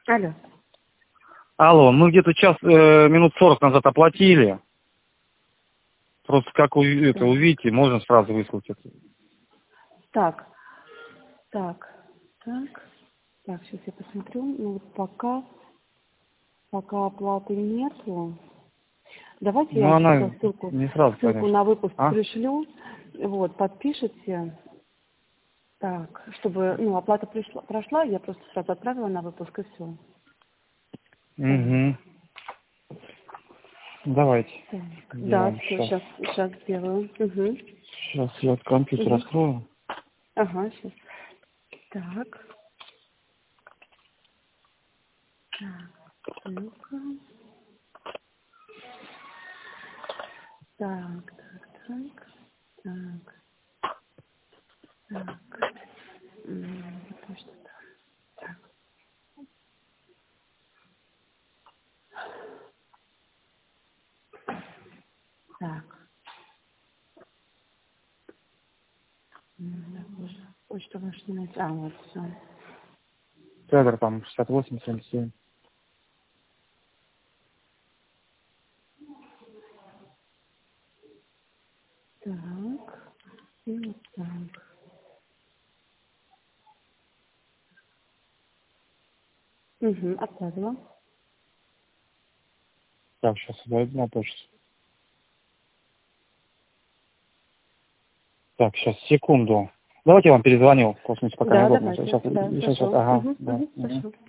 Алло. Алло, мы где-то минут 40 назад оплатили. Просто как это увидите, можно сразу выслать это. Так, сейчас я посмотрю. Ну, вот пока оплаты нету. Давайте я Ну, вам она сейчас ссылку не сразу, конечно. на выпуск А? пришлю. Вот, подпишите. Так, чтобы, оплата прошла, я просто сразу отправила на выпуск и все. Угу. Давайте. Так, да, Сделаем все, сейчас сделаю. Угу. Сейчас я компьютер Угу. открою. Ага, сейчас. Так, ссылка. Так. Почта. Так. Почта ваша не найти. Вот, все. Федор там 68-77. Так. И вот так. Угу, отправила. Так, сейчас зайду на почту. Так, сейчас, секунду. Давайте я вам перезвоню. Космос пока Да, неудобно. давайте. Сейчас, Да, сейчас, хорошо. ага, Угу, да. хорошо.